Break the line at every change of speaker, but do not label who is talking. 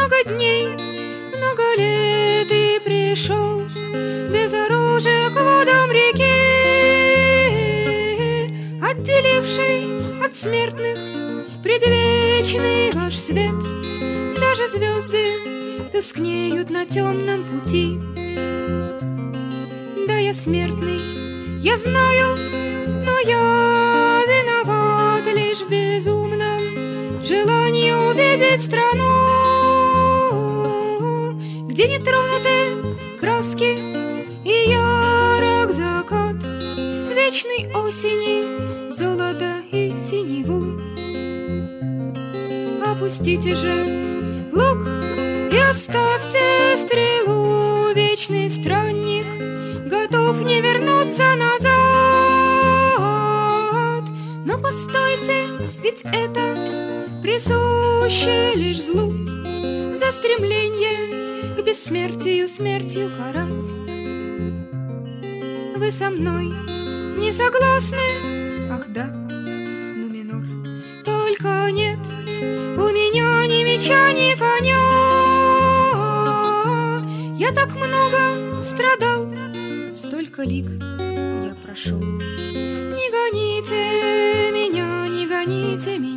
много дней, много лет и пришел без оружия к водам реки, отделивший от смертных предвечный ваш свет. Даже звезды тускнеют на темном пути. Да, я смертный, я знаю, но я виноват лишь в безумном желании увидеть страну, где не тронуты краски и ярок закат вечной осени, золото и синеву. Опустите же лук и оставьте стрелу, вечный странник готов не вернуться назад. Но постойте, ведь это присуще лишь злу, за стремление к бессмертию смертью карать. Вы со мной не согласны? Ах да, Нуменор, только нет у меня ни меча, ни коня. Я так много страдал, столько лиг я прошел. Не гоните меня, не гоните меня.